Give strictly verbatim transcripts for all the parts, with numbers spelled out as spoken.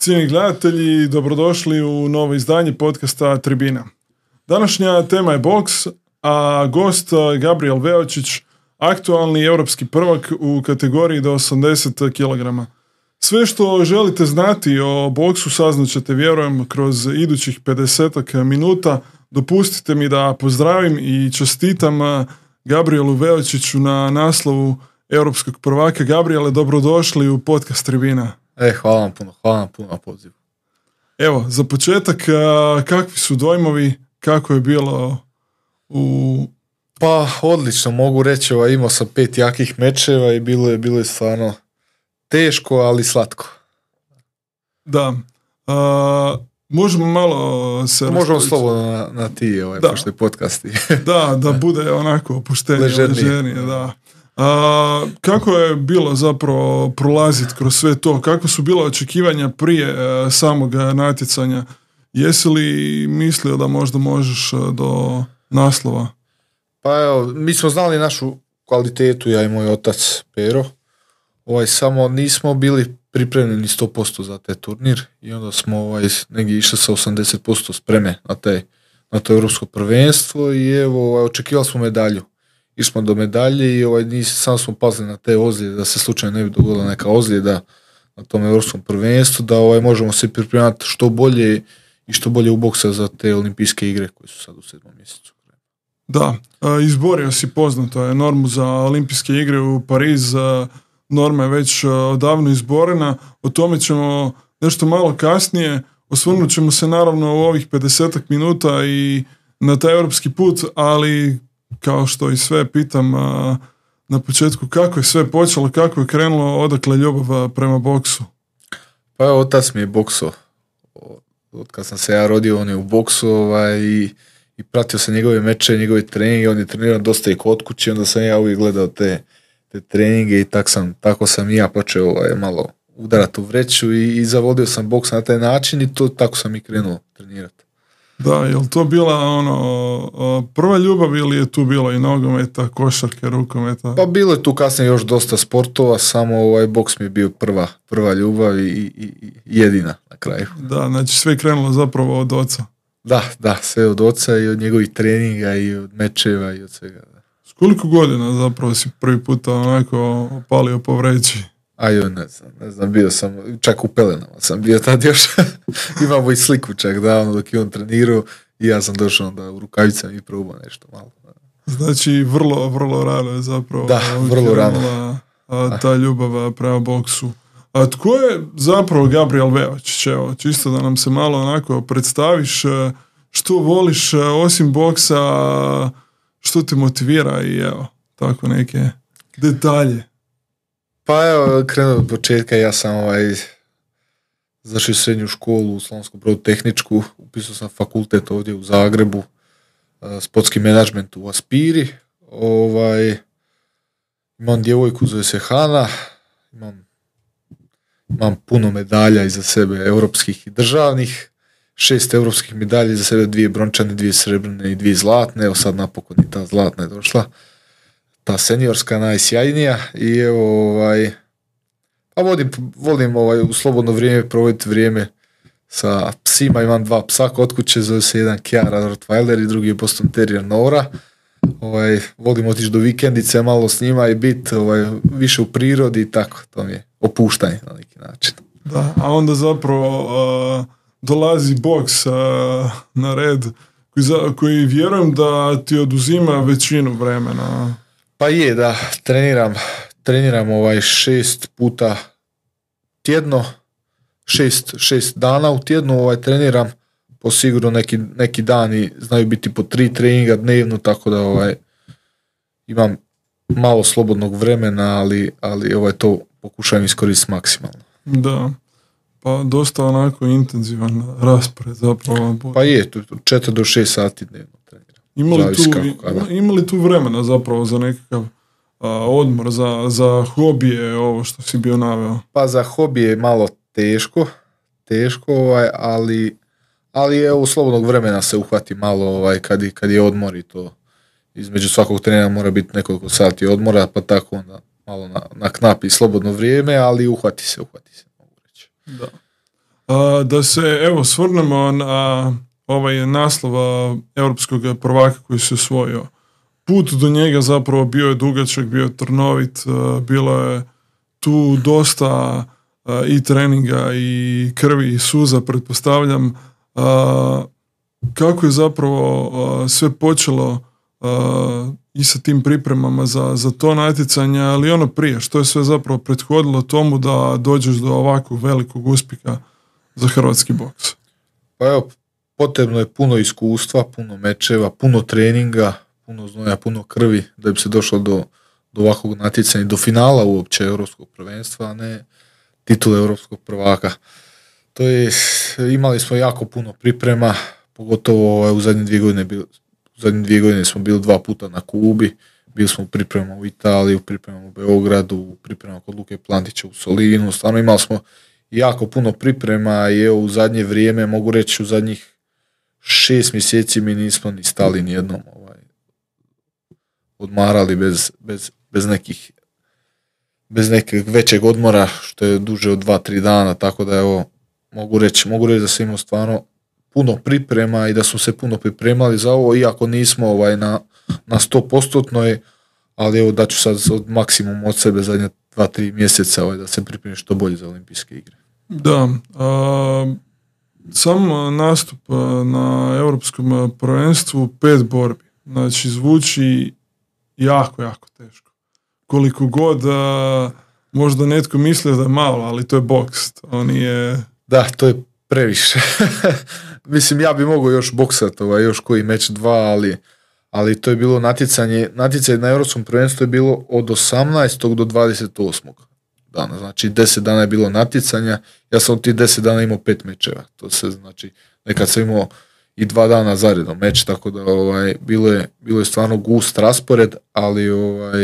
Cijenjeni gledatelji, dobrodošli u novo izdanje podcasta Tribina. Današnja tema je boks, a gost Gabriel Veočić, aktualni europski prvak u kategoriji do osamdeset kilograma. Sve što želite znati o boksu saznaćete, vjerujem, kroz idućih pedesetak minuta. Dopustite mi da pozdravim i čestitam Gabrielu Veočiću na naslovu europskog prvaka. Gabriele, dobrodošli u podcast Tribina. E, hvala vam puno, hvala vam puno na pozivu. Evo, za početak, kakvi su dojmovi, kako je bilo u... Pa, odlično, mogu reći, ovaj, imao sam pet jakih mečeva i bilo je, bilo je stvarno teško, ali slatko. Da. A, možemo malo se... Možemo slobodno na, na ti, ovaj, pošto je podcasti. da, da bude onako opuštenije, ležernije, ležernije, da. A, kako je bilo zapravo prolaziti kroz sve to? Kako su bila očekivanja prije a, samog natjecanja? Jesi li mislio da možda možeš a, do naslova? Pa evo, mi smo znali našu kvalitetu, ja i moj otac Pero. Ovaj, samo nismo bili pripremljeni sto posto za taj turnir i onda smo ovaj, negdje išli sa osamdeset posto spreme na, taj, na to europsko prvenstvo i evo, ovaj, očekivali smo medalju. Išli smo do medalje i ovaj, nis, sam smo pazili na te ozljede, da se slučajno ne bi dogodila neka ozljeda na tom europskom prvenstvu, da ovaj, možemo se pripremati što bolje i što bolje u boksa za te olimpijske igre koje su sad u sedmom mjesecu. Da, izborio si, poznato je, normu za olimpijske igre u Pariz. Norma je već odavno izborena, o tome ćemo nešto malo kasnije. Osvrnut ćemo se naravno u ovih pedesetak minuta i na taj europski put, ali kao što i sve pitam na početku, kako je sve počelo, kako je krenulo, odakle ljubav prema boksu? Pa evo, otac mi je boksao. Od kad sam se ja rodio, on je u boksu ovaj, i, i pratio sam njegove meče, njegove treninge, on je trenirao dosta i kod kuće, onda sam ja uvijek gledao te te treninge i tak sam, tako sam i ja počeo ovaj, malo udarati u vreću i, i zavodio sam boks na taj način i to tako sam i krenuo trenirati. Da, je li to bila ono prva ljubav ili je tu bilo i nogometa, košarke, rukometa? Pa bilo je tu kasnije još dosta sportova, samo ovaj boks mi je bio prva, prva ljubav i, i, i jedina na kraju. Da, znači sve je krenulo zapravo od oca. Da, da, sve od oca i od njegovih treninga i od mečeva i od svega. Koliko godina zapravo si prvi puta onako opalio po vreći? A joj, ne znam, ne znam, bio sam, čak u pelenama sam bio tad još, imamo i sliku čak davno dok je on trenirao i ja sam došao onda u rukavicama i probao nešto malo. Znači vrlo, vrlo rano je zapravo da, vrlo rano. A, ta ljubav prema boksu. A tko je zapravo Gabriel Veočić? Evo, čisto da nam se malo onako predstaviš, što voliš osim boksa, što te motivira i evo, tako neke detalje. Pa evo, krenuo od početka, ja sam ovaj, zašao u srednju školu u Slavonskom Brodu tehničku, upisao sam fakultet ovdje u Zagrebu, sportski menadžment u Aspiri, ovaj, imam djevojku, zove se Hana, imam, imam puno medalja iza sebe, europskih i državnih, šest europskih medalja za sebe, dvije brončane, dvije srebrne i dvije zlatne, evo sad napokon i ta zlatna je došla, ta seniorska najsjajnija i evo ovaj, pa volim, volim ovaj, u slobodno vrijeme provoditi vrijeme sa psima, imam dva psa kod kuće, zove se jedan Kiara Rottweiler i drugi je Boston Terrier Nora, ovaj, volim otići do vikendice malo s njima i biti ovaj, više u prirodi i tako, to mi je opuštanje na neki način. Da, a onda zapravo uh... dolazi boks uh, na red koji, za, koji vjerujem da ti oduzima većinu vremena. Pa je, da, treniram, treniram ovaj šest puta tjedno, šest, šest dana u tjednu ovaj treniram, po sigurno neki, neki dani znaju biti po tri treninga dnevno, tako da ovaj, imam malo slobodnog vremena, ali, ali ovaj, to pokušavam iskoristiti maksimalno. Da. Pa dosta onako intenzivan raspored zapravo. Pa je, četiri do šest sati dnevno treniram. Imali tu, imali tu vremena zapravo za nekakav a, odmor, za, za hobije, ovo što si bio naveo? Pa za hobije je malo teško, teško, ovaj, ali, ali evo slobodnog vremena se uhvati malo ovaj, kad, je, kad je odmor i to. Između svakog trenera mora biti nekoliko sati odmora, pa tako onda malo na, na knap i slobodno vrijeme, ali uhvati se, uhvati se. Da. Da se evo svrnemo na ovaj naslov europskog prvaka koji se osvojio. Put do njega zapravo bio je dugačak, bio je trnovit, bilo je tu dosta i treninga i krvi i suza, pretpostavljam. Kako je zapravo sve počelo i sa tim pripremama za, za to natjecanje, ali ono prije, što je sve zapravo prethodilo tomu da dođeš do ovakvog velikog uspjeha za hrvatski boks? Pa evo, potrebno je puno iskustva, puno mečeva, puno treninga, puno znoja, puno krvi da bi se došlo do, do ovakvog natjecanja, do finala uopće europskog prvenstva, a ne titule europskog prvaka. To je, imali smo jako puno priprema, pogotovo u zadnje dvije godine, u zadnje dvije godine smo bili dva puta na Kubi, bili smo u pripremama u Italiji, u pripremama u Beogradu, u pripremama kod Luke Plantića u Solinu, stvarno imali smo jako puno priprema i evo u zadnje vrijeme, mogu reći u zadnjih šest mjeseci mi nismo ni stali ni jednom ovaj, odmarali bez, bez, bez nekih bez nekog većeg odmora, što je duže od dva, tri dana, tako da evo mogu reći, mogu reći da sam imao stvarno puno priprema i da smo se puno pripremali za ovo, iako nismo ovaj, na, na sto posto, ali evo daću sad od maksimum od sebe zadnje dva, tri mjeseca ovaj, da se pripremi što bolje za olimpijske igre. Da, a, sam nastup na europskom prvenstvu pet borbi, znači zvuči jako, jako teško. Koliko god a, možda netko misli da je malo, ali to je boks, on je... Da, to je previše. Mislim, ja bi mogao još boksati, ovaj, još koji meč dva, ali, ali to je bilo natjecanje, natjecanje na europskom prvenstvu je bilo od osamnaestog do dvadeset osmog dana, znači deset dana je bilo natjecanja, ja sam od tih deset dana imao pet mečeva, to se znači, nekad sam imao i dva dana zaredom meč, tako da ovaj, bilo, je, bilo je stvarno gust raspored, ali ovaj,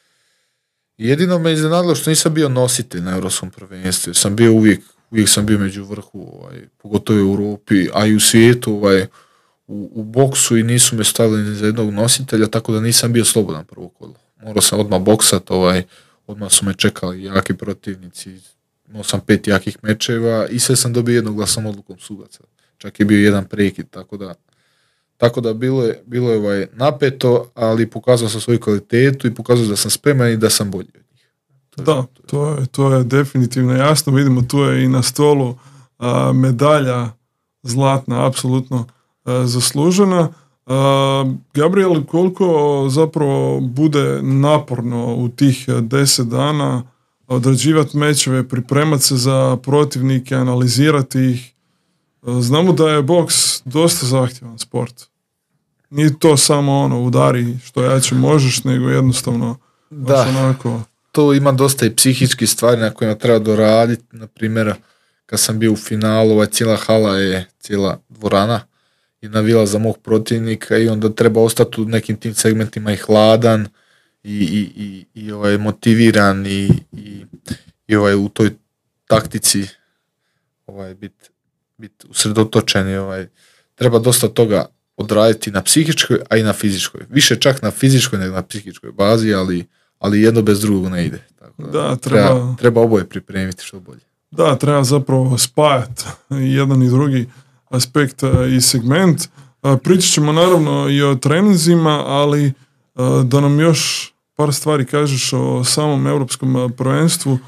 jedino me iznenadilo što nisam bio nositelj na europskom prvenstvu, sam bio uvijek, uvijek sam bio među vrhu, ovaj, pogotovo u Europi, a i u svijetu, ovaj, u, u boksu i nisu me stavili ni za jednog nositelja, tako da nisam bio slobodan prvo kolo. Morao sam odmah boksat, ovaj, odmah su me čekali jaki protivnici, imao sam pet jakih mečeva i sve sam dobio jednoglasnom odlukom sudaca. Čak je bio jedan prekid, tako da tako da bilo je, bilo je ovaj napeto, ali pokazao sam svoju kvalitetu i pokazao da sam spreman i da sam bolji od njih. To je, da, to je, to je definitivno jasno. Vidimo, tu je i na stolu a, medalja zlatna, apsolutno a, zaslužena. A, Gabriel, koliko zapravo bude naporno u tih deset dana odrađivati mečeve, pripremati se za protivnike, analizirati ih. Znamo da je boks dosta zahtjevan sport. Nije to samo ono udari što jače možeš, nego jednostavno da, onako... to ima dosta i psihičkih stvari na kojima treba doraditi. Na primjer, kad sam bio u finalu, ovaj, cijela hala je, cijela dvorana i navila za mog protivnika i onda treba ostati u nekim tim segmentima i hladan i, i, i, i ovaj, motiviran i, i, i ovaj, u toj taktici ovaj, biti bit usredotočeni. Ovaj, treba dosta toga odraditi na psihičkoj, a i na fizičkoj. Više čak na fizičkoj nego na psihičkoj bazi, ali, ali jedno bez drugog ne ide. Tako da, da, treba, treba, treba oboje pripremiti što bolje. Da, treba zapravo spajati jedan i drugi aspekt i segment. Pričat ćemo naravno i o treninzima, ali da nam još par stvari kažeš o samom europskom prvenstvu.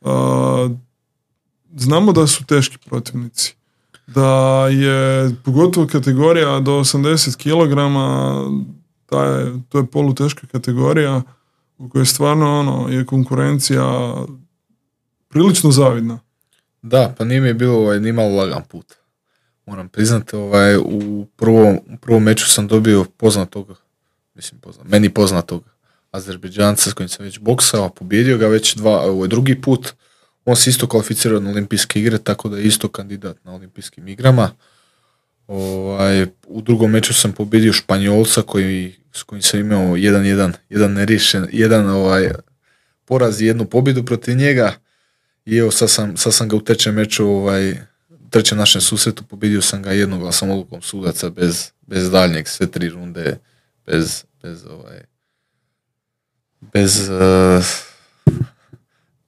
Znamo da su teški protivnici. Da je pogotovo kategorija do osamdeset kilograma, ta je, to je poluteška kategorija u kojoj stvarno ono, je konkurencija prilično zavidna. Da, pa nije mi je bilo ovaj, nimalo lagan put. Moram priznati, ovaj, u, prvom, u prvom meču sam dobio poznatog, mislim poznat, meni poznatog Azerbejdžanca s kojim sam već boksao, pobjedio ga već dva, ovaj, drugi put. On se isto kvalificirao na olimpijske igre, tako da je isto kandidat na olimpijskim igrama. Ovaj, u drugom meču sam pobjedio Španjolca koji, s kojim sam imao jedan jedan, jedan neriješen, jedan ovaj, poraz i jednu pobjedu protiv njega. I evo sad sam, sad sam ga u trećem meču, ovaj, trećem našem susretu, pobjedio sam ga jednoglasnom odlukom sudaca bez, bez daljnjeg, sve tri runde, bez, bez ovaj, bez... Uh,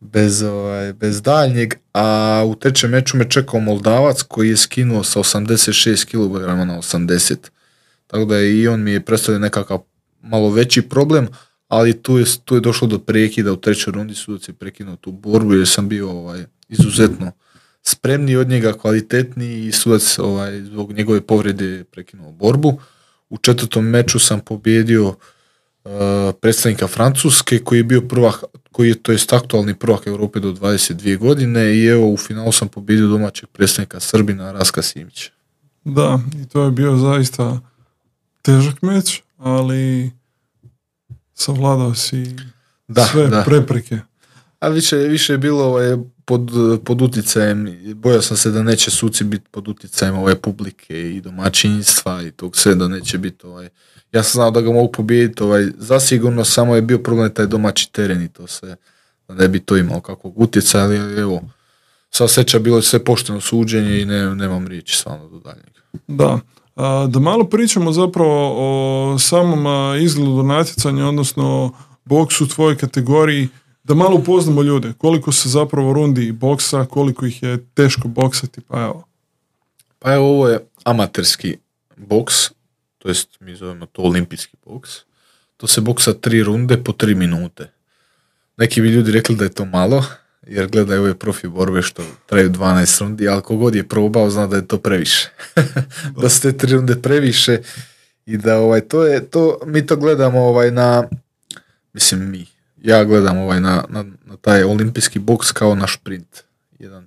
bez, ovaj, bez daljnjeg, a u trećem meču me čekao Moldavac koji je skinuo sa osamdeset šest kilograma na osamdeset. Tako da je i on mi je predstavio nekakav malo veći problem, ali tu je, tu je došlo do prekida u trećoj rundi, sudac je prekinuo tu borbu jer sam bio ovaj, izuzetno spremniji od njega, kvalitetniji i sudac ovaj, zbog njegove povrede prekinuo borbu. U četvrtom meču sam pobijedio uh, predstavnika Francuske koji je bio prvak, koji je to jest aktualni prvak Europe do dvadeset dvije godine i evo u finalu sam pobijedio domaćeg predstavnika Srbina Raska Simića. Da, i to je bio zaista težak meč, ali savladao si da, sve da. prepreke. A više, više je bilo ovaj, pod, pod utjecajem, bojao sam se da neće suci biti pod utjecajem ove publike i domaćinstva i tog sve, da neće biti ovaj, ja sam znao da ga mogu pobijediti, ovaj, zasigurno samo je bio problem taj domaći teren i to sve, da ne bi to imalo kakvog utjecaja, ali evo, sva sreća bilo je sve pošteno suđenje i ne, nemam riječi stvarno do daljnjeg. Da. A, da malo pričamo zapravo o samom a, izgledu natjecanja, odnosno boksu u tvojoj kategoriji, da malo upoznamo ljude, koliko se zapravo rundi boksa, koliko ih je teško boksati, pa evo. Pa evo, ovo je amaterski boks, to jest mi zovemo to olimpijski boks. To se boksa tri runde po tri minute. Neki bi ljudi rekli da je to malo, jer gledaju ove profi borbe što traju dvanaest rundi, ali kogod je probao zna da je to previše. Da, da su te tri runde previše i da ovaj, to je, to, mi to gledamo ovaj na, mislim mi, ja gledam ovaj na, na, na taj olimpijski boks kao na šprint. Jedan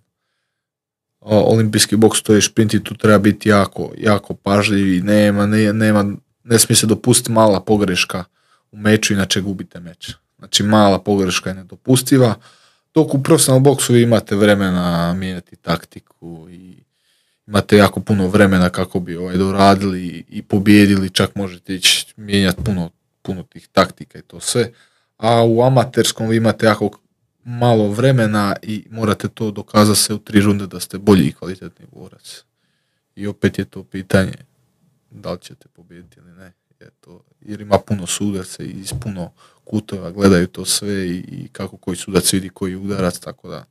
o, olimpijski boks to je šprint i tu treba biti jako, jako pažljiv i nema, ne, nema, ne smije se dopustiti mala pogreška u meču, inače gubite meč. Znači mala pogreška je nedopustiva. Dok u profesionalnom boksu vi imate vremena mijenjati taktiku i imate jako puno vremena kako bi ovaj doradili i pobijedili, čak možete ići mijenjati puno, puno tih taktika i to sve. A u amaterskom vi imate jako malo vremena i morate to dokazati se u tri runde da ste bolji i kvalitetni borac. I opet je to pitanje da li ćete pobijediti ili ne. Je to, jer ima puno sudaca i iz puno kutova gledaju to sve i, i kako koji sudac vidi koji udarac, tako da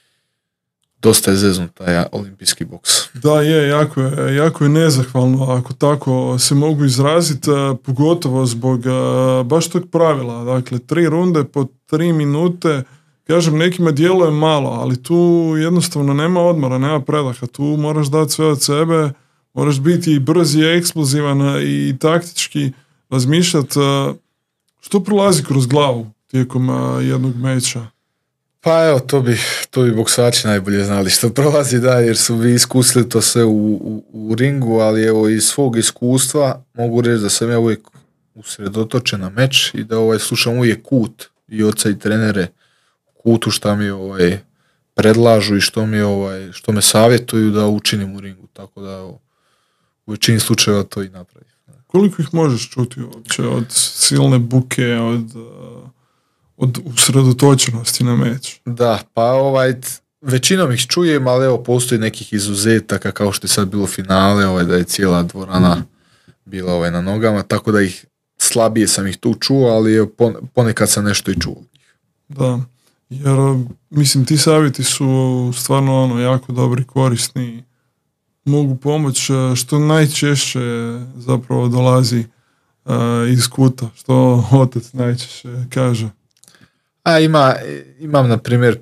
dosta je zeznut taj olimpijski boks. Da, je, jako je, jako je nezahvalno ako tako se mogu izraziti, pogotovo zbog baš tog pravila. Dakle, tri runde po tri minute, kažem, nekima djeluje malo, ali tu jednostavno nema odmora, nema predaha, tu moraš dati sve od sebe, moraš biti i brz i eksplozivan i taktički razmišljati. Što prolazi kroz glavu tijekom jednog meča? Pa evo, to bi, to bi boksači najbolje znali što prolazi, da, jer su vi iskusili to sve u, u, u ringu, ali evo iz svog iskustva mogu reći da sam ja uvijek usredotočen na meč i da ovaj, slušam uvijek kut i oca i trenere kutu šta mi ovaj, predlažu i što, mi, ovaj, što me savjetuju da učinim u ringu, tako da evo, u većini slučajeva to i napravim. Koliko ih možeš čuti uopće od silne buke, od, od usredotočenosti na meč? Da, pa ovaj, većinom ih čujem, ali evo postoji nekih izuzetaka kao što je sad bilo finale, ovaj, da je cijela dvorana bila ovaj, na nogama, tako da ih slabije sam ih tu čuo, ali evo, ponekad sam nešto i čuo. Da, jer mislim ti savjeti su stvarno ono, jako dobri, korisni, mogu pomoći, što najčešće zapravo dolazi uh, iz kuta, što otac najčešće kaže. A ima, imam na primjer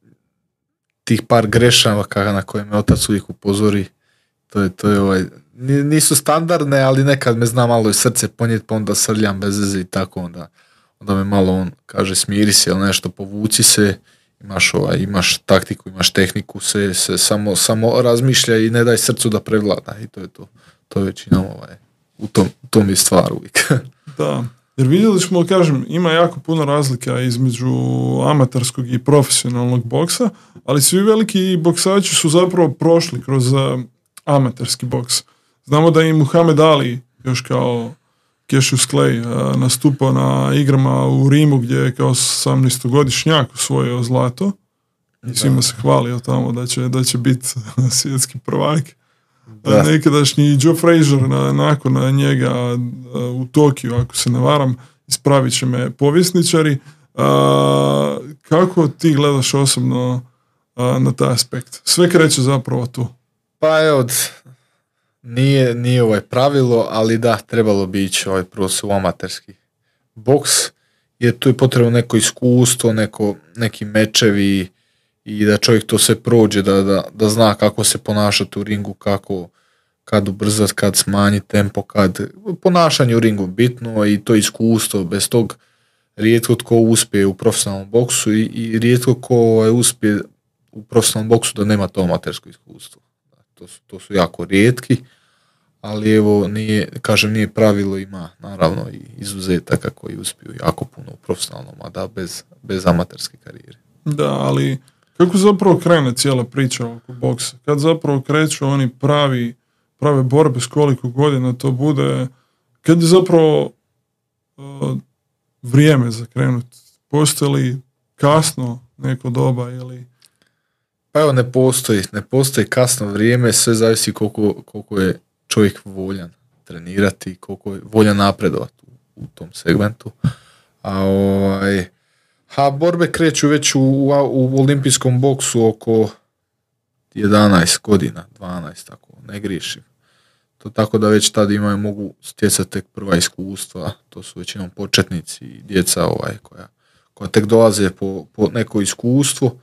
tih par grešaka na koje me otac uvijek upozori, to je, to je ovaj, nisu standardne, ali nekad me zna malo i srce ponijeti, pa onda srljam bez veze i tako, onda, onda me malo on kaže smiri se ili nešto, povuci se, imaš, ovaj, imaš taktiku, imaš tehniku, se, se samo, samo razmišlja i ne daj srcu da prevlada i to je to. To je većinom ovaj, u tom, tom je stvar uvijek. Da, jer vidjeli smo, kažem, ima jako puno razlika između amaterskog i profesionalnog boksa, ali svi veliki boksači su zapravo prošli kroz uh, amaterski boks. Znamo da i Muhammed Ali još kao Cassius Clay uh, nastupao na igrama u Rimu gdje je kao osamnaestogodišnjak osvojio zlato i svima se hvalio tamo da će, da će biti svjetski prvak. Da. Nekadašnji Joe Frazier na, nakon njega uh, u Tokiju, ako se ne varam, ispravit će me povjesničari, A, kako ti gledaš osobno a, na taj aspekt? Sve kreće zapravo tu. Pa evo, nije, nije ovaj pravilo, ali da, trebalo bi ići ovaj prvo u amaterski boks, jer tu je potrebno neko iskustvo, neko, neki mečevi i da čovjek to sve prođe, da, da, da zna kako se ponašati u ringu, kako, kad ubrzati, kad smanjiti tempo, kad ponašanje u ringu bitno i to iskustvo, bez tog rijetko tko uspije u profesionalnom boksu i, i rijetko tko ovaj, uspije u profesionalnom boksu da nema to amatersko iskustvo. To su, to su jako rijetki, ali evo, nije, kažem, nije pravilo, ima naravno i izuzetaka koji uspiju jako puno u profesionalnom, a da bez, bez amaterske karijere. Da, ali kako zapravo krene cijela priča oko boksa? Kad zapravo kreću oni pravi, prave borbe, s koliko godina to bude, kad je zapravo uh, vrijeme za krenut? Postoji li kasno neko doba ili... Pa evo, ne postoji, ne postoji kasno vrijeme, sve zavisi koliko, koliko je čovjek voljan trenirati, koliko je voljan napredovati u, u tom segmentu. A ovaj, a borbe kreću već u, u, u olimpijskom boksu oko jedanaest godina, dvanaest, ako ne griješim. To tako da već tada imaju, mogu stjecati tek prva iskustva, to su većinom početnici i djeca ovaj, koja, koja tek dolaze po, po neko iskustvo.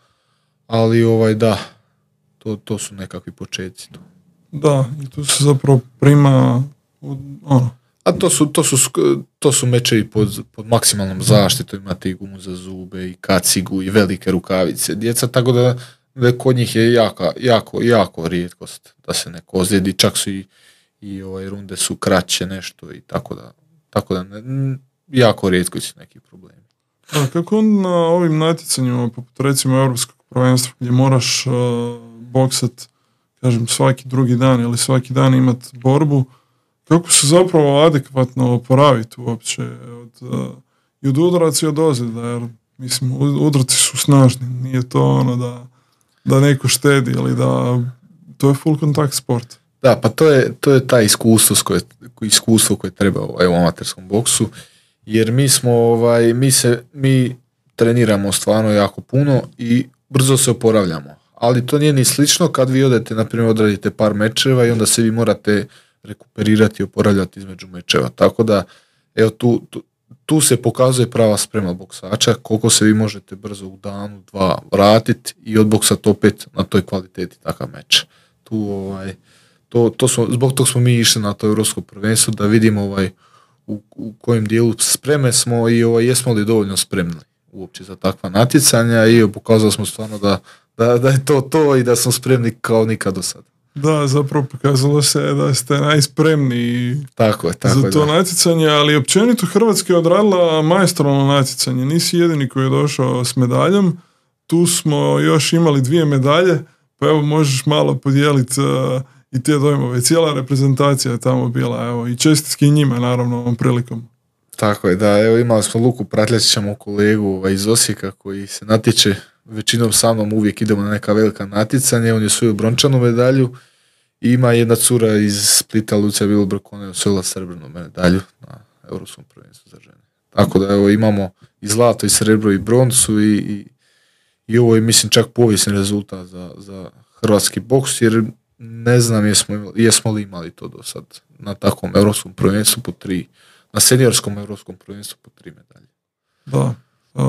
Ali ovaj da, to, to su nekakvi početci tu. Da, i tu se zapravo prima ono. A to su, to su, to su mečevi pod, pod maksimalnom zaštitom, imate i gumu za zube i kacigu i velike rukavice djeca, tako da, da kod njih je jaka, jako, jako rijetkost da se neko ozlijedi, čak su i, i ovaj, runde su kraće nešto i tako da, tako da ne, jako rijetko su neki problemi. A kako na ovim natjecanjima, poput recimo Europskog prvenstva, gdje moraš uh, boksat, kažem, svaki drugi dan ili svaki dan imat borbu, kako se zapravo adekvatno oporaviti uopće od, uh, i od udaraca i od ozljeda, jer mislim, udarci su snažni, nije to ono da, da neko štedi ili da, to je full kontakt sport. Da, pa to je, to je taj iskustvo koje, iskustvo koje treba ovaj, u amaterskom boksu, jer mi smo, ovaj, mi se, mi treniramo stvarno jako puno i brzo se oporavljamo. Ali to nije ni slično kad vi odete, na primjer, odradite par mečeva i onda se vi morate rekuperirati i oporavljati između mečeva. Tako da, evo, tu, tu, tu se pokazuje prava sprema boksača, koliko se vi možete brzo u danu, dva vratiti i odboksati opet na toj kvaliteti takav meč. Tu, ovaj, to, to smo, zbog toga smo mi išli na to europsko prvenstvo da vidimo ovaj, u, u kojem dijelu spreme smo i ovaj, jesmo li dovoljno spremni uopće za takva natjecanja i pokazali smo stvarno da, da, da je to to i da smo spremni kao nikad do sada. Da, zapravo pokazalo se da ste najspremniji tako je, tako za to da. natjecanje, ali općenito Hrvatska je odradila maestralno natjecanje. Nisi jedini koji je došao s medaljom. Tu smo još imali dvije medalje, pa evo možeš malo podijeliti uh, i te dojmove. Cijela reprezentacija je tamo bila, evo, i čestitki njima naravno ovom prilikom. Tako je, da, evo imali smo Luku Pratljačića, mog kolegu ovaj, iz Osijeka koji se natječe većinom sa mnom, uvijek idemo na neka velika natjecanja, on je svoju brončanu medalju i ima jedna cura iz Splita, Lucija Vilbrk, ona je osvojila srebrnu medalju na Europskom prvenstvu za žene. Tako da evo imamo i zlato i srebro i broncu i, i, i ovo je mislim čak povijesni rezultat za, za hrvatski boks, jer ne znam jesmo, jesmo li imali to do sad na takvom Europskom prvenstvu po tri, na seniorskom Europskom prvenstvu po tri medalje. Da. Uh,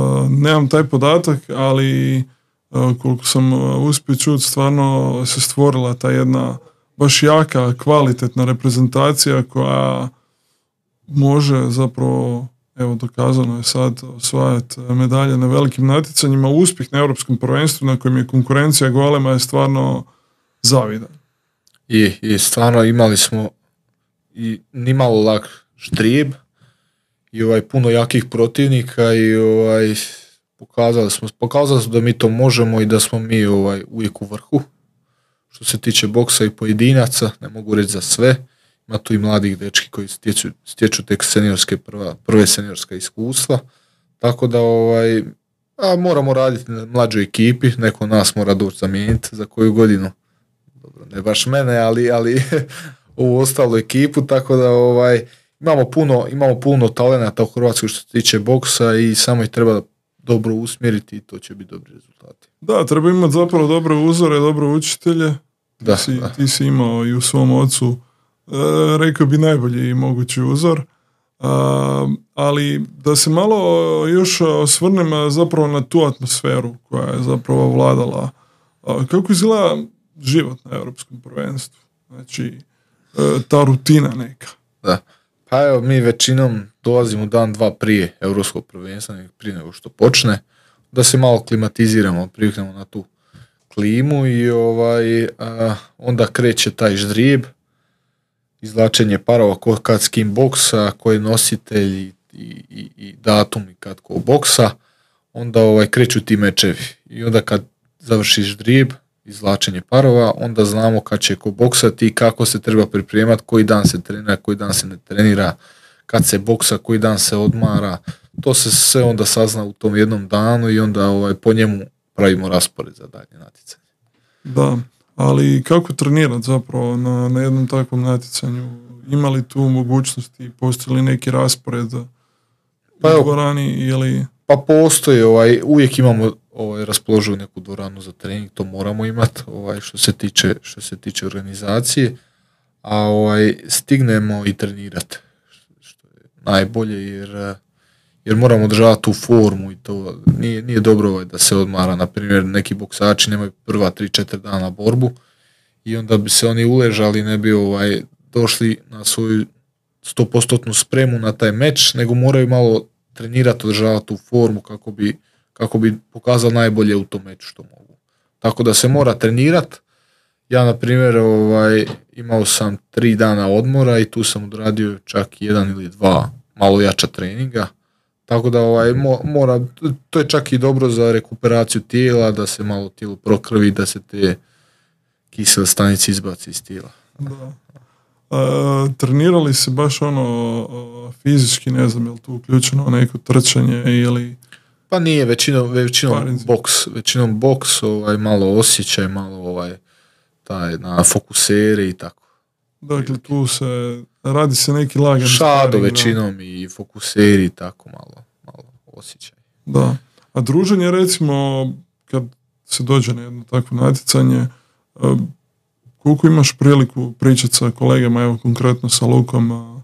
nemam taj podatak, ali uh, koliko sam uh, uspio čuti, stvarno se stvorila ta jedna baš jaka, kvalitetna reprezentacija koja može zapravo, evo dokazano je sad, osvajati medalje na velikim natjecanjima. Uspjeh na Europskom prvenstvu na kojem je konkurencija golema je stvarno zavidan. I, i stvarno imali smo i nimalo lak štrijeb i ovaj puno jakih protivnika i ovaj pokazali smo, pokazali smo da mi to možemo i da smo mi ovaj uvijek u vrhu. Što se tiče boksa i pojedinaca, ne mogu reći za sve. Ima tu i mladih dečki koji stječu, stječu tek seniorske prva, prve seniorska iskustva. Tako da ovaj a moramo raditi na mlađoj ekipi, neko nas mora doći zamijeniti za koju godinu. Dobro, ne baš mene, ali ali ovu ostalu ekipu, tako da ovaj imamo puno, imamo puno talenata u Hrvatskoj što se tiče boksa i samo ih treba dobro usmjeriti i to će biti dobri rezultati. Da, treba imati zapravo dobre uzore, dobre učitelje. Da, ti, si, da. ti si imao i u svom ocu, e, rekao bi najbolji mogući uzor. A, ali da se malo još osvrnem zapravo na tu atmosferu koja je zapravo vladala. A, kako izgleda život na Europskom prvenstvu? Znači, e, ta rutina neka. Da. Pa evo, mi većinom dolazimo dan, dva prije Europskog prvenstva, prije nego što počne, da se malo klimatiziramo, priviknemo na tu klimu i ovaj, a, onda kreće taj ždrijeb, izvlačenje parova, ko kad s kim boksa, ko je nositelj i, i, i datum i kad ko boksa, onda ovaj, kreću ti mečevi. I onda kad završi ždrijeb, izvlačenje parova, onda znamo kad će ko boksati i kako se treba pripremati, koji dan se trenira, koji dan se ne trenira, kad se boksa, koji dan se odmara. To se sve onda sazna u tom jednom danu i onda ovaj, po njemu pravimo raspored za dalje natjecanje. Da, ali kako trenirati zapravo na, na jednom takvom natjecanju? Ima li tu mogućnosti, postoji li neki raspored pa u dvorani ili... Pa postoji, ovaj, uvijek imamo ovaj, raspoloživu neku dvoranu za trening, to moramo imati ovaj, što se tiče, što se tiče organizacije, a ovaj, stignemo i trenirati, što je najbolje jer, jer moramo održavati tu formu i to nije, nije dobro ovaj, da se odmara, na primjer neki boksači nemaju prva tri četiri dana borbu i onda bi se oni uležali, ne bi ovaj, došli na svoju sto posto spremu na taj meč, nego moraju malo trenirati, održavati tu formu kako bi, kako bi pokazao najbolje u tom meču što mogu. Tako da se mora trenirati. Ja, na primjer, ovaj, imao sam tri dana odmora i tu sam odradio čak jedan ili dva malo jača treninga. Tako da ovaj, mo, mora, to je čak i dobro za rekuperaciju tijela, da se malo tijelo prokrvi, da se te kisele stanice izbaci iz tijela. Da. A, trenirali se baš ono a, fizički, ne znam, je li tu uključeno neko trčanje ili... Pa nije, većinom, većinom boks, većinom boks, ovaj, malo osjećaj, malo ovaj, taj, na fokusere i tako. Dakle, tu se, radi se neki lagan šado većinom da. I fokuseri i tako malo, malo osjećaj. Da, a druženje recimo, kad se dođe na jedno takvo natjecanje, koliko imaš priliku pričati sa kolegama, evo konkretno sa Lukom? A,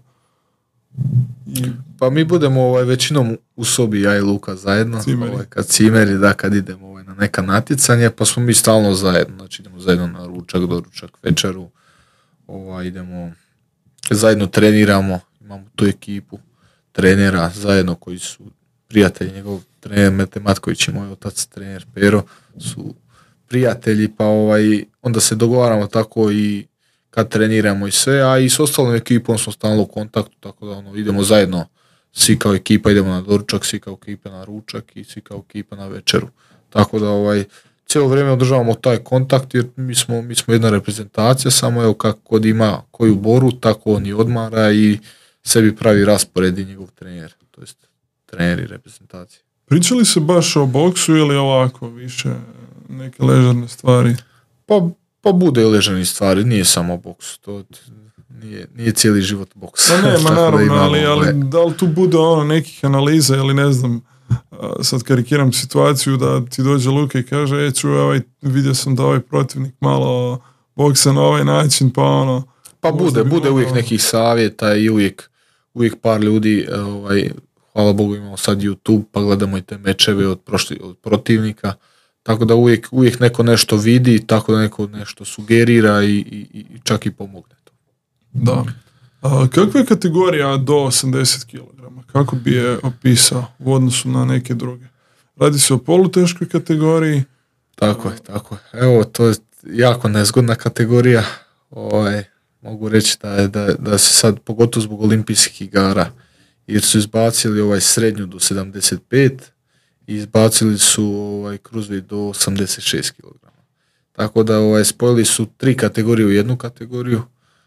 i... Pa mi budemo ovaj, većinom u sobi, ja i Luka zajedno, ovaj, kad cimeri, da, kad idemo ovaj, na neka natjecanje, pa smo mi stalno zajedno, znači idemo zajedno na ručak, doručak, večeru, ovaj, idemo, zajedno treniramo, imamo tu ekipu trenera zajedno koji su prijatelji, njegov trener Mete Matković i moj otac, trener Pero, su prijatelji, pa ovaj, onda se dogovaramo tako i kad treniramo i sve, a i s ostalom ekipom smo stalno u kontaktu, tako da ono, idemo zajedno, svi kao ekipa idemo na doručak, svi kao ekipa na ručak i svi kao ekipa na večeru. Tako da ovaj, cijelo vrijeme održavamo taj kontakt jer mi smo, mi smo jedna reprezentacija, samo evo kako god ima koju boru, tako on i odmara i sebi pravi raspored i njegov trener, to jest treneri reprezentacije. Pričali se baš o boksu ili ovako više neke ležerne stvari? Pa, pa bude ležernih stvari, nije samo boks, to nije, nije cijeli život boks. Pa ne, ma naravno, ali, ali da li tu bude ono nekih analiza ili ne znam, sad karikiram situaciju da ti dođe Luka i kaže, e čuj, ovaj, vidio sam da ovaj protivnik malo boksa na ovaj način, pa ono... Pa bude, bude uvijek ono... nekih savjeta i uvijek, uvijek par ljudi, ovaj, hvala Bogu imamo sad YouTube, pa gledamo i te mečeve od, prošli, od protivnika, tako da uvijek, uvijek neko nešto vidi, tako da neko nešto sugerira i, i, i čak i pomogne to. Da. A, kakva je kategorija do osamdeset kilograma? Kako bi je opisao u odnosu na neke druge? Radi se o poluteškoj kategoriji? Tako je, tako je. Evo, to je jako nezgodna kategorija. Ovaj, mogu reći da, je, da, da se sad, pogotovo zbog olimpijskih igara, jer su izbacili ovaj srednju do sedamdeset pet i izbacili su ovaj cruiserweight do osamdeset šest kilograma. Tako da ovaj, spojili su tri kategorije u jednu kategoriju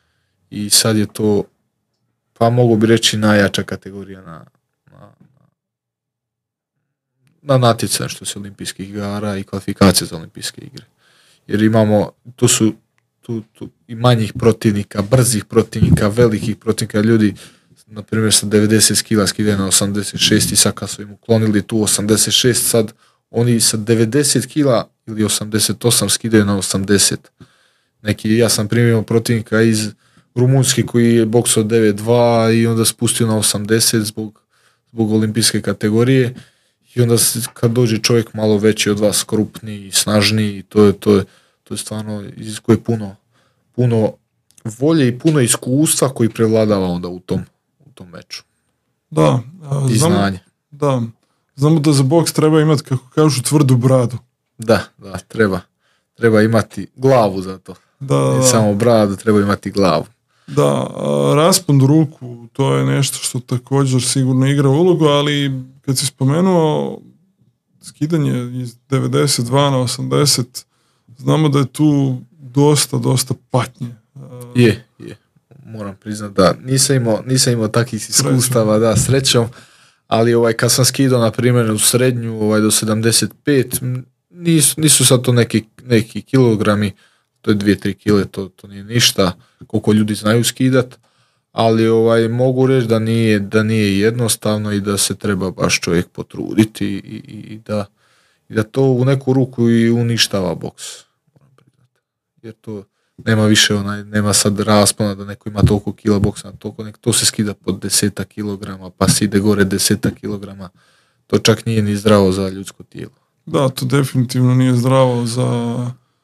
i sad je to, pa mogu bi reći, najjača kategorija na, na, na natjecanju što se olimpijskih igara i kvalifikacije za olimpijske igre. Jer imamo, tu su tu, tu i manjih protivnika, brzih protivnika, velikih protivnika, ljudi na primjer sa devedeset kila skidaju na osamdeset šest i sad kad su im uklonili tu osamdeset šest, sad oni sa devedeset kila ili osamdeset osam skidaju na osamdeset. Neki, ja sam primio protivnika iz Rumunjski koji je boksao devet dva i onda spustio na osamdeset zbog, zbog olimpijske kategorije i onda kad dođe čovjek malo veći od vas, krupniji i snažniji, to je, to je, to je stvarno iziskuje puno, puno volje i puno iskustva koji prevladava onda u tom, u tom meču. Da, I znamo, znanje. Da, znamo da za boks treba imati, kako kažu, tvrdu bradu. Da, da, treba. Treba imati glavu za to. Da, ne samo bradu, treba imati glavu. Da, raspon ruku, to je nešto što također sigurno igra ulogu, ali kad si spomenuo skidanje iz devedeset dva na osamdeset, znamo da je tu dosta, dosta patnje. Je, je. Moram priznati da nisam imao, nisam imao takvih iskustava, da, srećom, ali ovaj, kad sam skidao, na primjer, u srednju ovaj, do sedamdeset pet, nisu, nisu sad to neki, neki kilogrami, to je dvije tri kile, to, to nije ništa, koliko ljudi znaju skidat, ali ovaj, mogu reći da nije, da nije jednostavno i da se treba baš čovjek potruditi i, i, i, da, i da to u neku ruku i uništava boks. Jer to nema više, onaj, nema sad raspona da neko ima toliko kila boksa, toliko, nek, to se skida pod desetak kilograma, pa se ide gore desetak kilograma, to čak nije ni zdravo za ljudsko tijelo. Da, to definitivno nije zdravo za,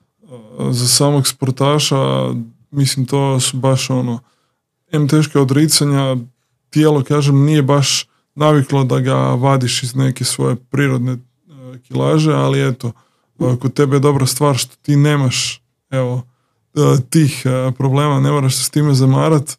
za samog sportaša, mislim to su baš ono, em teška odricanja, tijelo, kažem, nije baš naviklo da ga vadiš iz neke svoje prirodne kilaže, ali eto, kod tebe je dobra stvar što ti nemaš, evo, tih problema, ne moraš se s time zamarat,